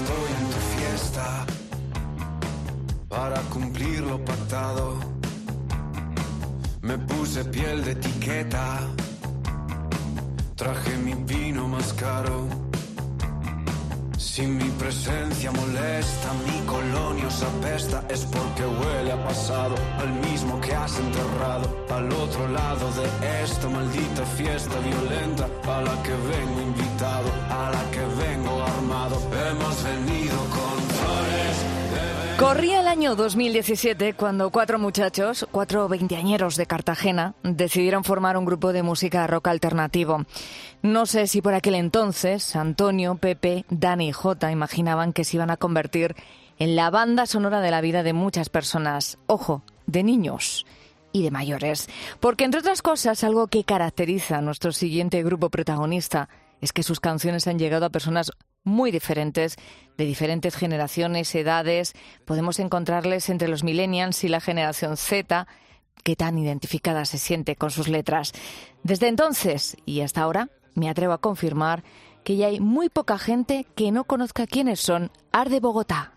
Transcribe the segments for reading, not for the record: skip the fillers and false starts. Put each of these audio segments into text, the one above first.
estoy en tu fiesta para cumplir lo pactado. Me puse piel de etiqueta, traje mi vino más caro. Si mi presencia molesta, mi colonia os apesta, es porque huele a pasado, al mismo que has enterrado. Al otro lado de esta maldita fiesta violenta, a la que vengo invitado, a la que vengo armado. Hemos venido con flores. Corría el año 2017 cuando 4 muchachos, 4 veinteañeros de Cartagena, decidieron formar un grupo de música rock alternativo. No sé si por aquel entonces Antonio, Pepe, Dani y Jota imaginaban que se iban a convertir en la banda sonora de la vida de muchas personas. Ojo, de niños y de mayores. Porque, entre otras cosas, algo que caracteriza a nuestro siguiente grupo protagonista es que sus canciones han llegado a personas muy diferentes, de diferentes generaciones, edades. Podemos encontrarles entre los millennials y la generación Z, que tan identificada se siente con sus letras. Desde entonces y hasta ahora, me atrevo a confirmar que ya hay muy poca gente que no conozca quiénes son Arde Bogotá.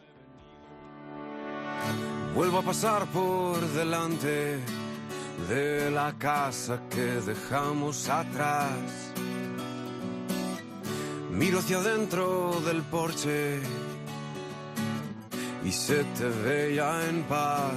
Vuelvo a pasar por delante de la casa que dejamos atrás. Miro hacia adentro del porche y se te ve ya en paz.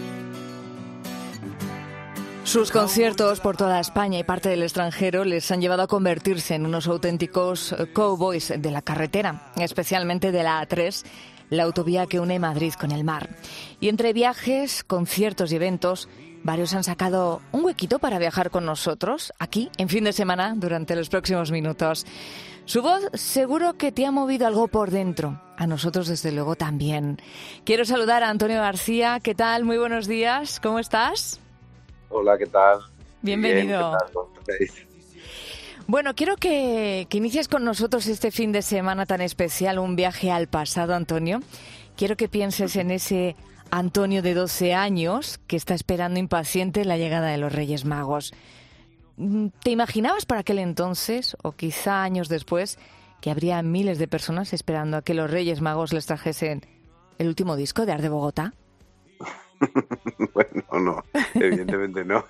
Sus conciertos por toda España y parte del extranjero les han llevado a convertirse en unos auténticos cowboys de la carretera, especialmente de la A3, la autovía que une Madrid con el mar. Y entre viajes, conciertos y eventos, varios han sacado un huequito para viajar con nosotros, aquí, en fin de semana, durante los próximos minutos. Su voz seguro que te ha movido algo por dentro. A nosotros, desde luego, también. Quiero saludar a Antonio García. ¿Qué tal? Muy buenos días. ¿Cómo estás? Hola, ¿qué tal? Bienvenido. Bien, ¿qué tal? ¿Cómo estáis? Bueno, quiero que inicies con nosotros este fin de semana tan especial, un viaje al pasado, Antonio. Quiero que pienses en ese Antonio de 12 años que está esperando impaciente la llegada de los Reyes Magos. ¿Te imaginabas por aquel entonces, o quizá años después, que habría miles de personas esperando a que los Reyes Magos les trajesen el último disco de Arde Bogotá? Bueno, no, evidentemente no.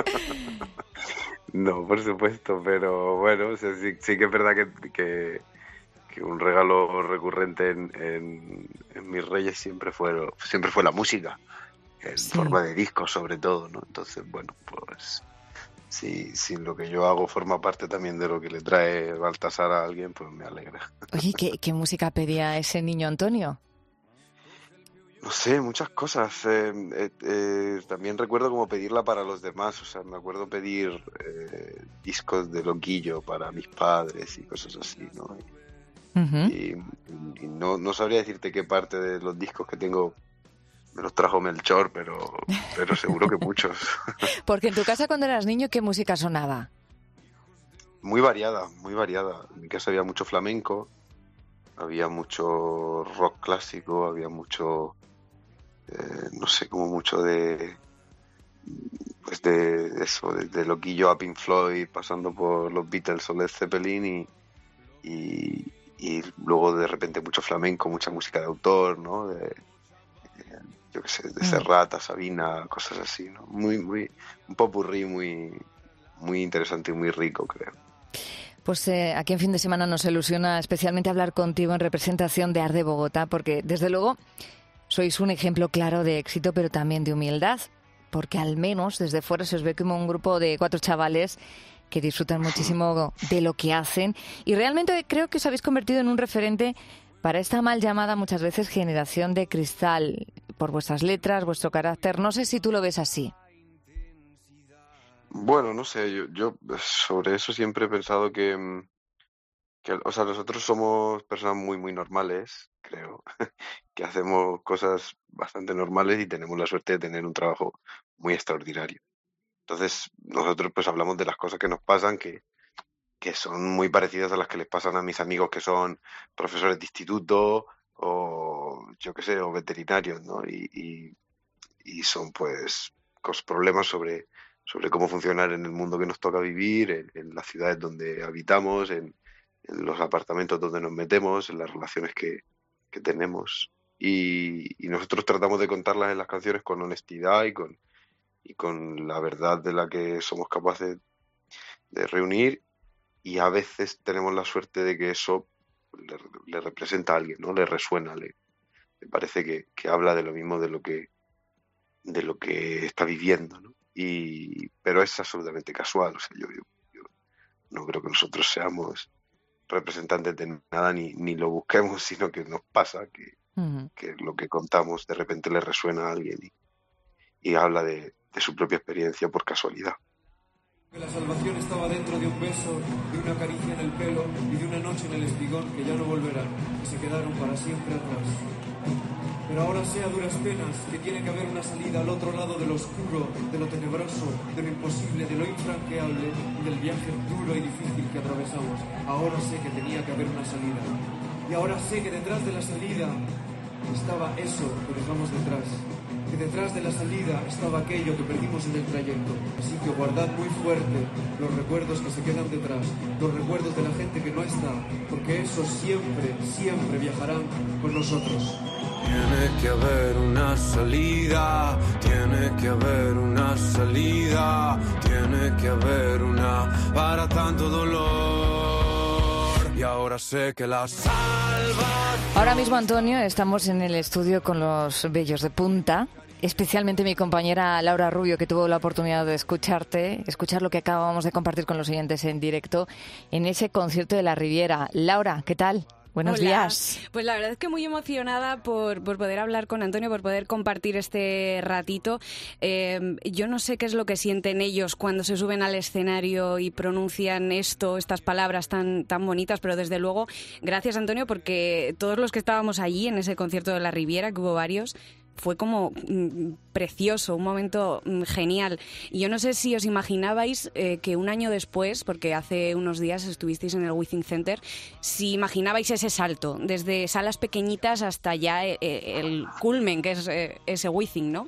No, por supuesto, pero bueno, o sea, sí que es verdad que un regalo recurrente en mis Reyes siempre fue la música, en forma de discos sobre todo, ¿no? Entonces, bueno, pues si lo que yo hago forma parte también de lo que le trae Baltasar a alguien, pues me alegra. Oye, ¿qué música pedía ese niño Antonio? No sé, muchas cosas. También recuerdo como pedirla para los demás. O sea, me acuerdo pedir discos de Loquillo para mis padres y cosas así, ¿no? Uh-huh. Y no sabría decirte qué parte de los discos que tengo me los trajo Melchor, pero seguro que muchos. Porque en tu casa, cuando eras niño, ¿qué música sonaba? Muy variada, muy variada. En mi casa había mucho flamenco, había mucho rock clásico, había mucho... no sé, como mucho de eso, de Loquillo a Pink Floyd, pasando por los Beatles o Led Zeppelin y luego de repente mucho flamenco, mucha música de autor, ¿no? Yo qué sé, de Serrat a Sabina, cosas así, ¿no? Un popurrí muy interesante y muy rico, creo. Pues aquí en fin de semana nos ilusiona especialmente hablar contigo en representación de Arde Bogotá, porque desde luego sois un ejemplo claro de éxito, pero también de humildad, porque al menos desde fuera se os ve como un grupo de 4 chavales que disfrutan muchísimo de lo que hacen y realmente creo que os habéis convertido en un referente para esta mal llamada muchas veces generación de cristal, por vuestras letras, vuestro carácter. No sé si tú lo ves así. Bueno, no sé, yo sobre eso siempre he pensado que, o sea, nosotros somos personas muy normales, creo, que hacemos cosas bastante normales y tenemos la suerte de tener un trabajo muy extraordinario. Entonces, nosotros pues hablamos de las cosas que nos pasan, que son muy parecidas a las que les pasan a mis amigos que son profesores de instituto o yo qué sé, o veterinarios, ¿no? Y son pues problemas sobre cómo funcionar en el mundo que nos toca vivir, en las ciudades donde habitamos, en los apartamentos donde nos metemos, en las relaciones que que tenemos. Y nosotros tratamos de contarlas en las canciones con honestidad y con la verdad de la que somos capaces de reunir, y a veces tenemos la suerte de que eso le representa a alguien, ¿no? Le resuena, le parece que habla de lo mismo de lo que está viviendo, ¿no? Pero es absolutamente casual, o sea, yo no creo que nosotros seamos representantes de nada ni lo busquemos, sino que nos pasa que lo que contamos de repente le resuena a alguien y habla de su propia experiencia por casualidad. La salvación estaba dentro de un beso, de una caricia en el pelo y de una noche en el espigón que ya no volverán, que se quedaron para siempre atrás. Pero ahora sé a duras penas que tiene que haber una salida al otro lado de lo oscuro, de lo tenebroso, de lo imposible, de lo infranqueable y del viaje duro y difícil que atravesamos. Ahora sé que tenía que haber una salida. Y ahora sé que detrás de la salida estaba eso que dejamos detrás. Que detrás de la salida estaba aquello que perdimos en el trayecto. Así que guardad muy fuerte los recuerdos que se quedan detrás, los recuerdos de la gente que no está, porque esos siempre, siempre viajarán con nosotros. Tiene que haber una salida, tiene que haber una salida, tiene que haber una para tanto dolor. Y ahora sé que la salva. Ahora mismo, Antonio, estamos en el estudio con los Bellos de Punta, especialmente mi compañera Laura Rubio, que tuvo la oportunidad de escuchar lo que acabamos de compartir con los oyentes en directo en ese concierto de la Riviera. Laura, ¿qué tal? Buenos días. Pues la verdad es que muy emocionada por poder hablar con Antonio, por poder compartir este ratito. Yo no sé qué es lo que sienten ellos cuando se suben al escenario y pronuncian estas palabras tan bonitas, pero desde luego, gracias, Antonio, porque todos los que estábamos allí en ese concierto de la Riviera, que hubo varios, fue como precioso, un momento genial. Y yo no sé si os imaginabais que un año después, porque hace unos días estuvisteis en el Withing Center, si imaginabais ese salto, desde salas pequeñitas hasta ya el culmen, que es ese Withing, ¿no?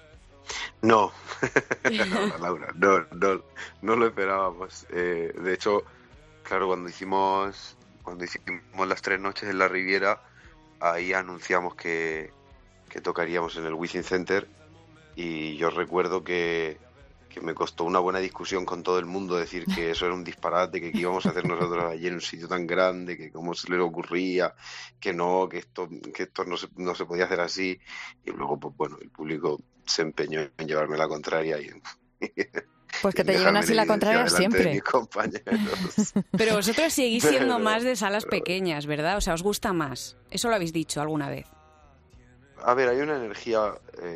No, no, Laura, no lo esperábamos. De hecho, claro, cuando hicimos las 3 noches en la Riviera, ahí anunciamos que tocaríamos en el Withing Center, y yo recuerdo que me costó una buena discusión con todo el mundo decir que eso era un disparate, que íbamos a hacer nosotros allí en un sitio tan grande, que cómo se le ocurría, que esto no se podía hacer así. Y luego, pues bueno, el público se empeñó en llevarme la contraria y pues que te lleven así la contraria siempre. De mis compañeros. Pero vosotros seguís siendo más de salas pequeñas, ¿verdad? O sea, ¿os gusta más? Eso lo habéis dicho alguna vez. A ver, hay una energía,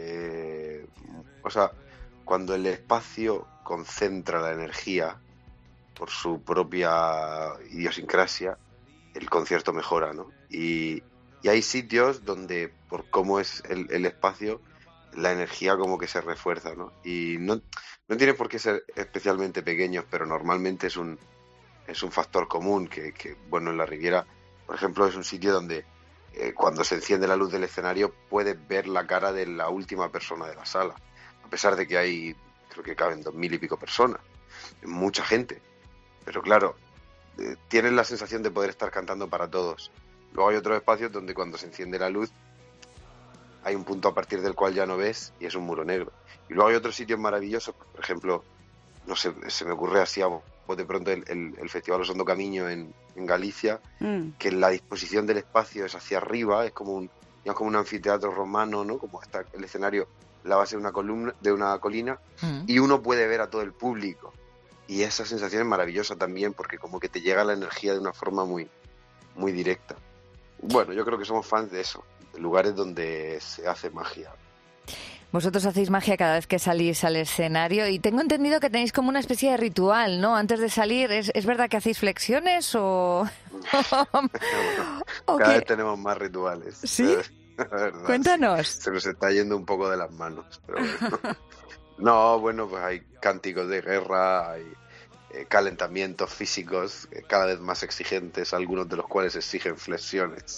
o sea, cuando el espacio concentra la energía por su propia idiosincrasia, el concierto mejora, ¿no? Y hay sitios donde, por cómo es el espacio, la energía como que se refuerza, ¿no? Y no tiene por qué ser especialmente pequeños, pero normalmente es un factor común que, bueno, en la Riviera, por ejemplo, es un sitio donde cuando se enciende la luz del escenario puedes ver la cara de la última persona de la sala, a pesar de que creo que caben 2000 y pico personas, mucha gente, pero claro, tienes la sensación de poder estar cantando para todos. Luego hay otros espacios donde cuando se enciende la luz hay un punto a partir del cual ya no ves y es un muro negro. Y luego hay otros sitios maravillosos, por ejemplo, no sé, se me ocurre así pues de pronto el Festival Osondo Camiño en Galicia, que la disposición del espacio es hacia arriba, es como un anfiteatro romano, ¿no? Como está el escenario, la base de una colina, y uno puede ver a todo el público. Y esa sensación es maravillosa también, porque como que te llega la energía de una forma muy, muy directa. Bueno, yo creo que somos fans de eso, de lugares donde se hace magia. Vosotros hacéis magia cada vez que salís al escenario y tengo entendido que tenéis como una especie de ritual, ¿no? Antes de salir, ¿es verdad que hacéis flexiones o...? Cada vez tenemos más rituales. ¿Sí? Cuéntanos. Se nos está yendo un poco de las manos, pero bueno. No, bueno, pues hay cánticos de guerra, hay calentamientos físicos cada vez más exigentes, algunos de los cuales exigen flexiones.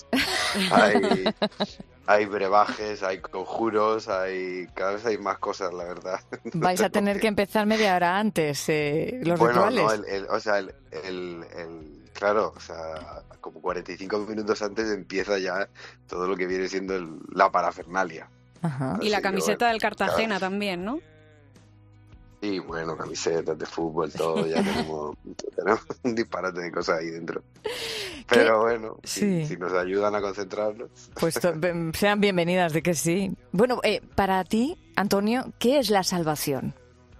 Hay brebajes, hay conjuros, cada vez hay más cosas, la verdad. Vais a tener que empezar media hora antes los rituales. No, el Claro, o sea, como 45 minutos antes empieza ya todo lo que viene siendo la parafernalia. Ajá. Y la Así que, camiseta bueno, del Cartagena claro. también, ¿no? Y bueno, camisetas de fútbol, todo, ya tenemos un disparate de cosas ahí dentro. ¿Qué? Pero bueno, Sí. si nos ayudan a concentrarnos. Pues sean bienvenidas, de que sí. Bueno, para ti, Antonio, ¿qué es la salvación?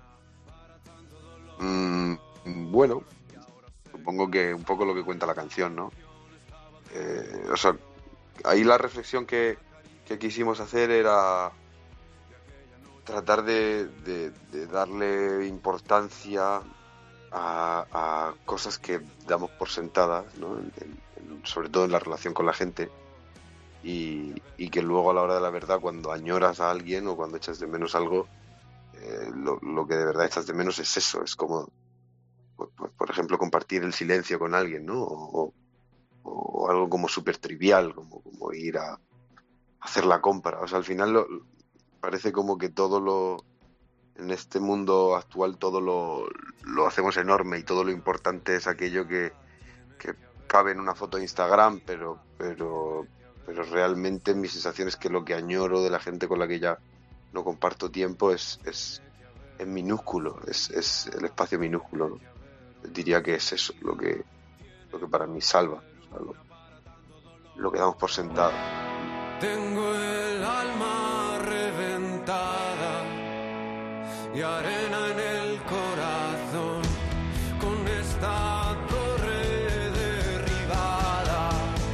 Bueno, supongo que un poco lo que cuenta la canción, ¿no? O sea, ahí la reflexión que quisimos hacer era tratar de darle importancia a cosas que damos por sentadas, ¿no? Sobre todo en la relación con la gente, y que luego a la hora de la verdad, cuando añoras a alguien o cuando echas de menos algo, lo que de verdad echas de menos es eso, es como, por ejemplo, compartir el silencio con alguien, ¿no? O algo como súper trivial, como ir a hacer la compra. O sea, al final parece como que en este mundo actual todo lo hacemos enorme y todo lo importante es aquello que cabe en una foto de Instagram, pero realmente mi sensación es que lo que añoro de la gente con la que ya no comparto tiempo es minúsculo, es el espacio minúsculo, ¿no? Diría que es eso lo que para mí salva, o sea, lo que damos por sentado. Tengo el alma reventada y arena en el corazón con esta torre derribada.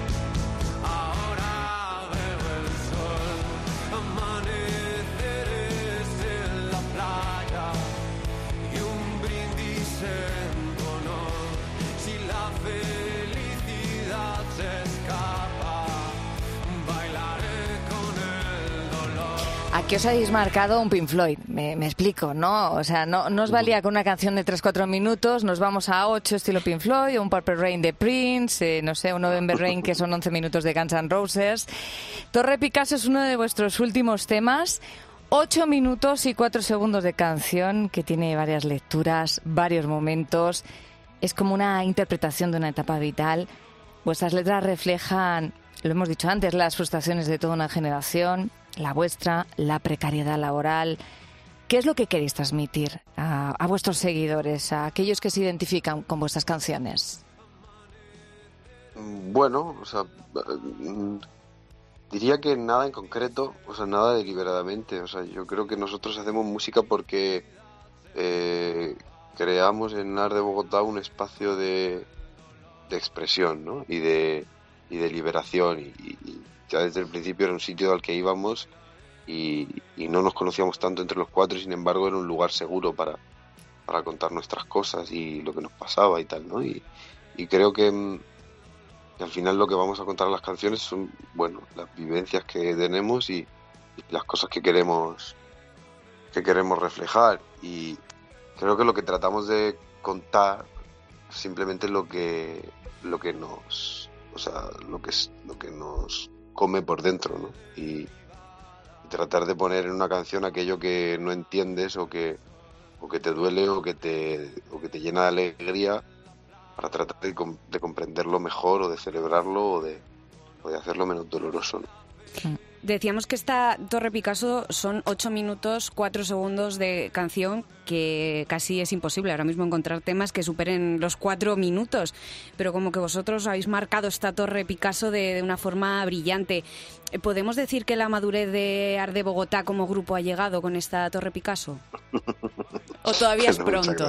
Ahora veo el sol, amaneceres en la playa y un brindis en tu honor. Si la felicidad se escapa, bailaré con el dolor. Aquí os habéis marcado un Pink Floyd, me explico, ¿no? O sea, no os valía con una canción de 3-4 minutos, nos vamos a 8 estilo Pink Floyd, o un Purple Rain de Prince, no sé, un November Rain que son 11 minutos de Guns N' Roses. Torre Picasso es uno de vuestros últimos temas, 8 minutos y 4 segundos de canción que tiene varias lecturas, varios momentos, es como una interpretación de una etapa vital. Vuestras letras reflejan, lo hemos dicho antes, las frustraciones de toda una generación, la vuestra, la precariedad laboral. ¿Qué es lo que queréis transmitir a vuestros seguidores, a aquellos que se identifican con vuestras canciones? Bueno, o sea, diría que nada en concreto, o sea, nada deliberadamente. O sea, yo creo que nosotros hacemos música porque creamos en Art de Bogotá un espacio de expresión, ¿no? Y de liberación. Y ya desde el principio era un sitio al que íbamos y no nos conocíamos tanto entre los cuatro, y sin embargo era un lugar seguro para contar nuestras cosas y lo que nos pasaba y tal, ¿no? Y creo que al final lo que vamos a contar en las canciones son, bueno, las vivencias que tenemos y las cosas que queremos reflejar. Y creo que lo que tratamos de contar simplemente lo que nos, o sea, lo que nos come por dentro, ¿no? Y tratar de poner en una canción aquello que no entiendes o que te duele o que te llena de alegría, para tratar de comprenderlo mejor o de celebrarlo o de hacerlo menos doloroso, ¿no? Decíamos que esta Torre Picasso son 8 minutos, 4 segundos de canción, que casi es imposible ahora mismo encontrar temas que superen los 4 minutos. Pero como que vosotros habéis marcado esta Torre Picasso de una forma brillante. ¿Podemos decir que la madurez de Art de Bogotá como grupo ha llegado con esta Torre Picasso? ¿O todavía es pronto?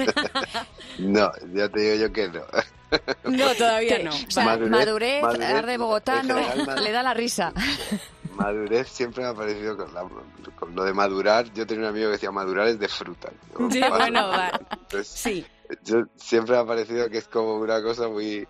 No, ya te digo yo que no. No, todavía no. O sea, madurez Art de Bogotá no le da la risa. Madurez siempre me ha parecido con lo de madurar. Yo tenía un amigo que decía madurar es de fruta, ¿no? Sí, bueno, va. Entonces, sí. Yo siempre me ha parecido que es como una cosa muy...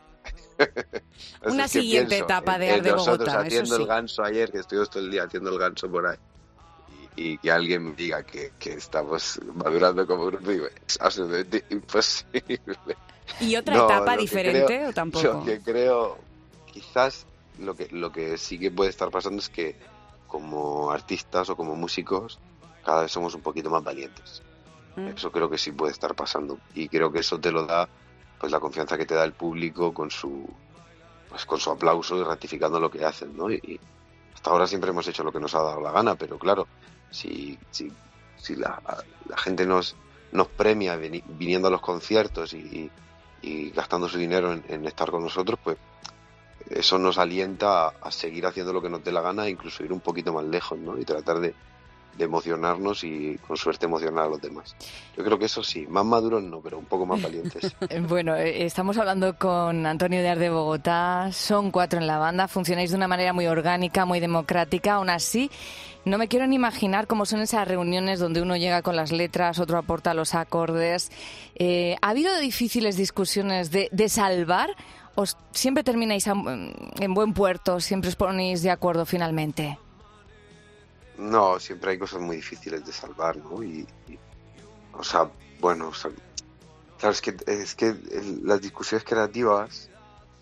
Una siguiente etapa de Art de Bogotá. Nosotros haciendo sí. el ganso ayer, que estuvimos todo el día haciendo el ganso por ahí, y que alguien me diga que estamos madurando como grupo, digo, es absolutamente imposible. ¿Y otra etapa diferente o tampoco? Lo que creo, quizás lo que sí que puede estar pasando es que como artistas o como músicos cada vez somos un poquito más valientes. Eso creo que sí puede estar pasando, y creo que eso te lo da pues la confianza que te da el público con su aplauso y ratificando lo que hacen, ¿no? Y hasta ahora siempre hemos hecho lo que nos ha dado la gana, pero claro, si la gente nos premia viniendo a los conciertos y gastando su dinero en estar con nosotros, pues eso nos alienta a seguir haciendo lo que nos dé la gana e incluso ir un poquito más lejos, ¿no? Y tratar de emocionarnos y con suerte emocionar a los demás. Yo creo que eso sí, más maduros no, pero un poco más valientes. Bueno, estamos hablando con Antonio Díaz de Bogotá, son 4 en la banda, funcionáis de una manera muy orgánica, muy democrática, aún así no me quiero ni imaginar cómo son esas reuniones donde uno llega con las letras, otro aporta los acordes. ¿Ha habido difíciles discusiones de salvar o siempre termináis en buen puerto, siempre os ponéis de acuerdo finalmente? No, siempre hay cosas muy difíciles de salvar, ¿no? Claro, es que las discusiones creativas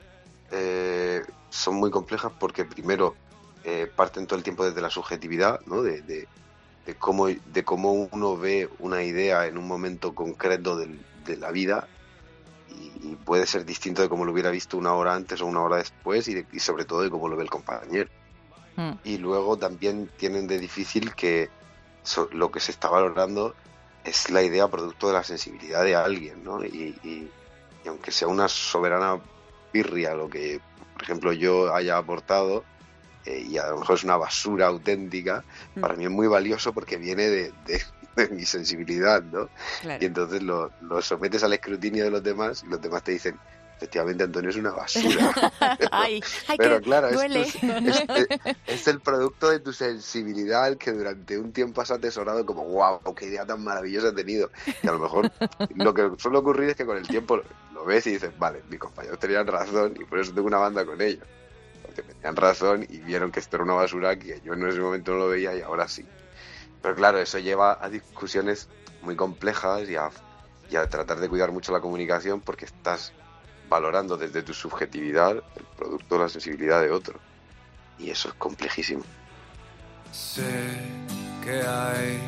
son muy complejas porque primero parten todo el tiempo desde la subjetividad, ¿no? De cómo uno ve una idea en un momento concreto de la vida y puede ser distinto de cómo lo hubiera visto una hora antes o una hora después y sobre todo de cómo lo ve el compañero. Y luego también tienen de difícil que lo que se está valorando es la idea producto de la sensibilidad de alguien, ¿no? Y aunque sea una soberana birria lo que, por ejemplo, yo haya aportado, y a lo mejor es una basura auténtica, para mí es muy valioso porque viene de mi sensibilidad, ¿no? Claro. Y entonces lo sometes al escrutinio de los demás y los demás te dicen, efectivamente, Antonio es una basura. Pero claro, es el producto de tu sensibilidad que durante un tiempo has atesorado como, wow, qué idea tan maravillosa he tenido. Y a lo mejor lo que suele ocurrir es que con el tiempo lo ves y dices, vale, mis compañeros tenían razón y por eso tengo una banda con ellos. Porque tenían razón y vieron que esto era una basura que yo en ese momento no lo veía y ahora sí. Pero claro, eso lleva a discusiones muy complejas y a tratar de cuidar mucho la comunicación porque estás valorando desde tu subjetividad el producto de la sensibilidad de otro. Y eso es complejísimo. Sé que hay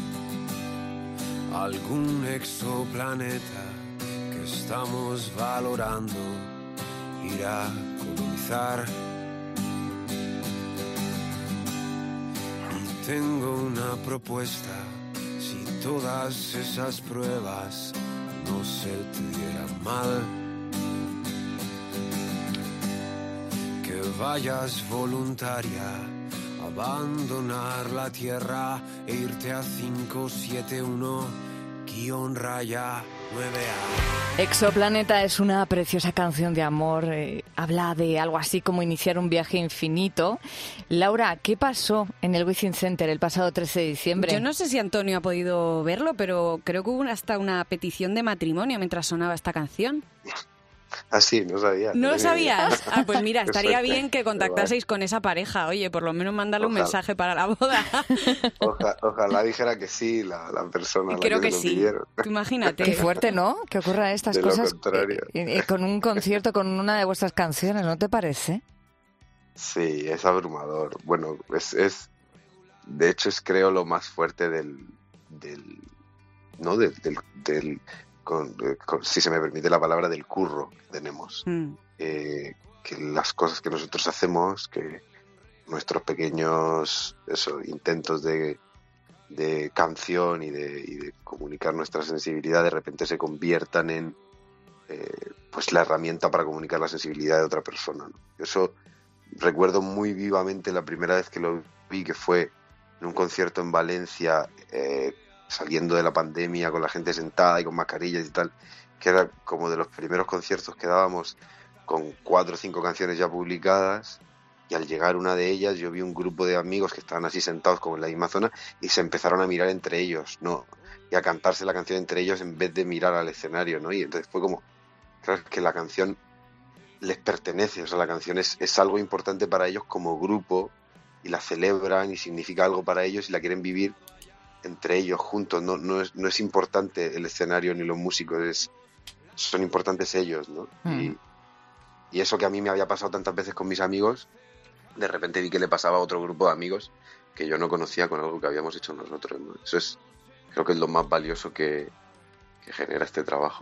algún exoplaneta que estamos valorando ir a colonizar. Y tengo una propuesta, si todas esas pruebas no se te dieran mal, que vayas voluntaria a abandonar la Tierra e irte a 571-9A. Exoplaneta es una preciosa canción de amor, habla de algo así como iniciar un viaje infinito. Laura, ¿qué pasó en el Wizzing Center el pasado 13 de diciembre? Yo no sé si Antonio ha podido verlo, pero creo que hubo hasta una petición de matrimonio mientras sonaba esta canción. Ah, sí, no sabía. ¿No lo sabías? Ah, pues mira, estaría bien que contactaseis con esa pareja. Oye, por lo menos mándale un mensaje para la boda. Ojalá dijera que sí la persona. Creo que lo sí. Pidieron. Imagínate. Qué fuerte, ¿no? Que ocurran estas cosas con un concierto, con una de vuestras canciones, ¿no te parece? Sí, es abrumador. Bueno, de hecho es creo lo más fuerte del si se me permite la palabra, del curro que tenemos. Que las cosas que nosotros hacemos, que nuestros pequeños intentos de canción y de comunicar nuestra sensibilidad de repente se conviertan en pues la herramienta para comunicar la sensibilidad de otra persona, ¿no? Eso recuerdo muy vivamente la primera vez que lo vi, que fue en un concierto en Valencia, saliendo de la pandemia, con la gente sentada y con mascarillas y tal, que era como de los primeros conciertos que dábamos con 4 o 5 canciones ya publicadas, y al llegar una de ellas yo vi un grupo de amigos que estaban así sentados como en la misma zona y se empezaron a mirar entre ellos, ¿no? Y a cantarse la canción entre ellos en vez de mirar al escenario, ¿no? Y entonces fue como, claro, que la canción les pertenece, o sea, la canción es algo importante para ellos como grupo y la celebran y significa algo para ellos y la quieren vivir entre ellos juntos. No es importante el escenario ni los músicos, son importantes ellos, ¿no? Y eso que a mí me había pasado tantas veces con mis amigos, de repente vi que le pasaba a otro grupo de amigos que yo no conocía con algo que habíamos hecho nosotros, ¿no? Eso creo que es lo más valioso que genera este trabajo.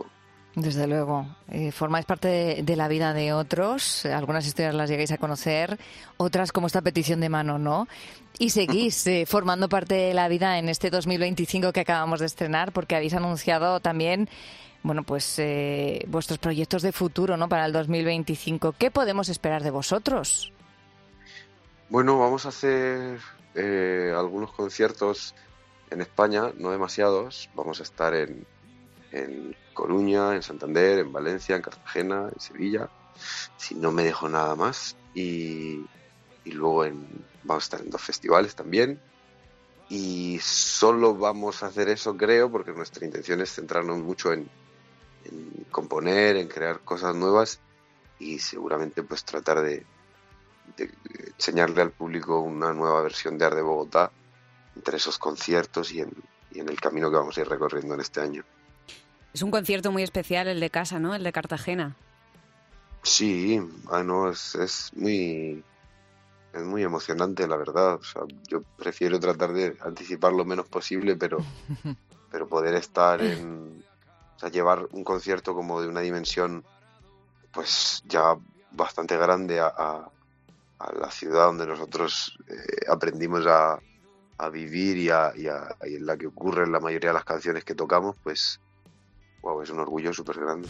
Desde luego. Formáis parte de la vida de otros. Algunas historias las llegáis a conocer, otras como esta petición de mano, ¿no? Y seguís formando parte de la vida en este 2025 que acabamos de estrenar, porque habéis anunciado también, bueno, pues vuestros proyectos de futuro, ¿no? Para el 2025. ¿Qué podemos esperar de vosotros? Bueno, vamos a hacer algunos conciertos en España, no demasiados. Vamos a estar en Coruña, en Santander, en Valencia, en Cartagena, en Sevilla, si no me dejo nada más. Y luego vamos a estar en 2 festivales también. Y solo vamos a hacer eso, creo, porque nuestra intención es centrarnos mucho en componer, en crear cosas nuevas y seguramente pues tratar de enseñarle al público una nueva versión de Arde Bogotá entre esos conciertos y en el camino que vamos a ir recorriendo en este año. Es un concierto muy especial el de casa, ¿no? El de Cartagena. Sí, bueno, es muy emocionante, la verdad. O sea, yo prefiero tratar de anticipar lo menos posible, pero poder estar o sea, llevar un concierto como de una dimensión pues ya bastante grande a la ciudad donde nosotros aprendimos a vivir y en la que ocurren la mayoría de las canciones que tocamos, pues wow, es un orgullo súper grande.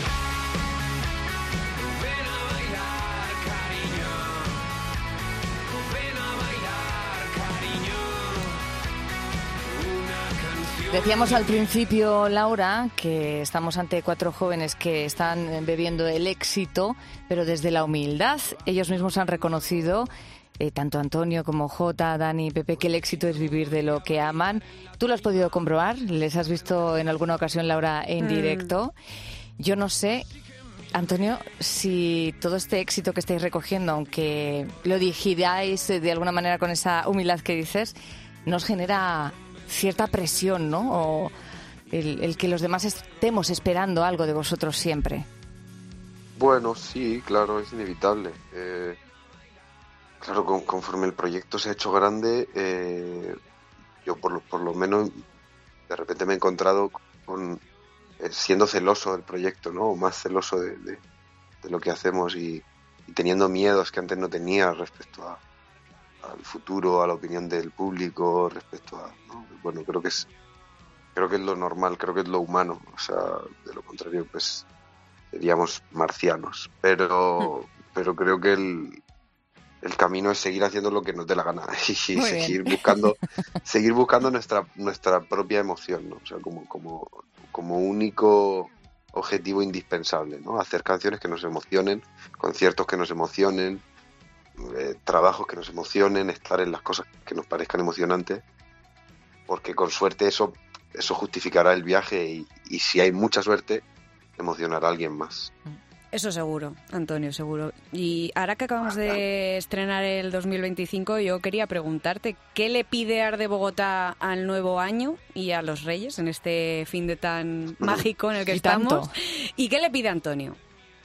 Decíamos al principio, Laura, que estamos ante 4 jóvenes que están bebiendo el éxito, pero desde la humildad. Ellos mismos han reconocido, tanto Antonio como Jota, Dani y Pepe, que el éxito es vivir de lo que aman. ¿Tú lo has podido comprobar? ¿Les has visto en alguna ocasión, Laura, en directo? Yo no sé, Antonio, si todo este éxito que estáis recogiendo, aunque lo digiráis de alguna manera con esa humildad que dices, nos genera cierta presión, ¿no? O el que los demás estemos esperando algo de vosotros siempre. Bueno, sí, claro, es inevitable. Claro, conforme el proyecto se ha hecho grande, yo por lo menos de repente me he encontrado con siendo celoso del proyecto, ¿no? O más celoso de lo que hacemos y teniendo miedos que antes no tenía respecto al futuro, a la opinión del público, respecto a, ¿no? Bueno, creo que es lo normal, creo que es lo humano, o sea, de lo contrario pues seríamos marcianos, pero creo que el camino es seguir haciendo lo que nos dé la gana y seguir buscando nuestra propia emoción, ¿no? O sea, como único objetivo indispensable, ¿no? Hacer canciones que nos emocionen, conciertos que nos emocionen, trabajos que nos emocionen, estar en las cosas que nos parezcan emocionantes, porque con suerte eso justificará el viaje y si hay mucha suerte emocionará a alguien más. Eso seguro, Antonio, seguro. Y ahora que acabamos de estrenar el 2025, yo quería preguntarte, ¿qué le pide Arde Bogotá al nuevo año y a los Reyes en este fin de tan mágico en el que estamos? ¿Y qué le pide Antonio?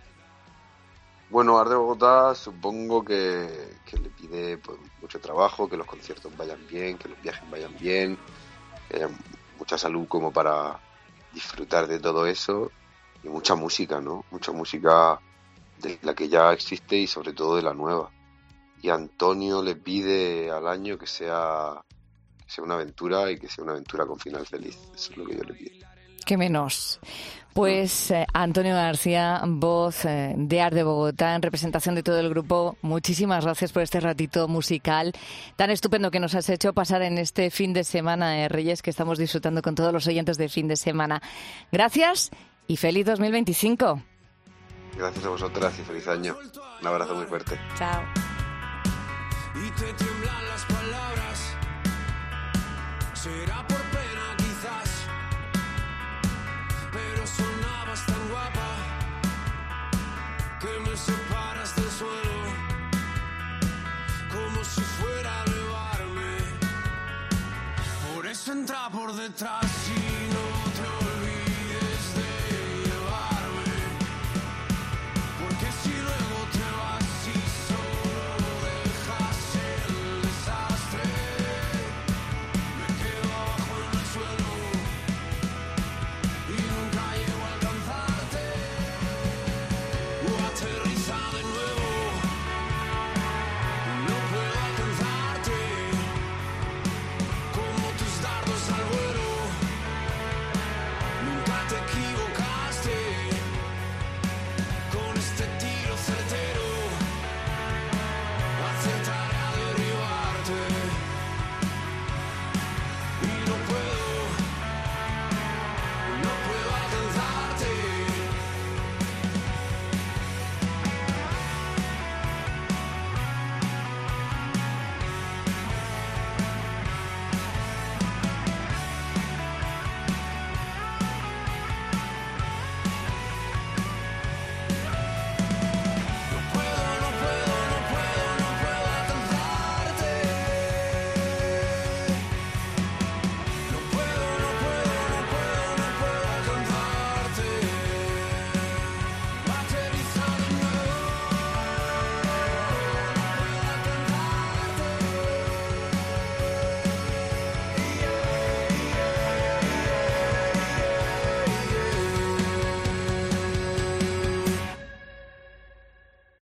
Bueno, Arde Bogotá supongo que le pide pues, mucho trabajo, que los conciertos vayan bien, que los viajes vayan bien, que haya mucha salud como para disfrutar de todo eso y mucha música, ¿no? Mucha música de la que ya existe y sobre todo de la nueva. Y Antonio le pide al año que sea una aventura y que sea una aventura con final feliz. Eso es lo que yo le pido. ¿Qué menos? Pues Antonio García, voz de Arde Bogotá, en representación de todo el grupo, muchísimas gracias por este ratito musical tan estupendo que nos has hecho pasar en este fin de semana de Reyes que estamos disfrutando con todos los oyentes de fin de semana. Gracias y feliz 2025. Gracias a vosotras y feliz año. Un abrazo muy fuerte. Chao. Y te tiemblan las palabras. Será por pena quizás, pero sonabas tan guapa que me separas del suelo como si fuera a elevarme. Por eso entra por detrás.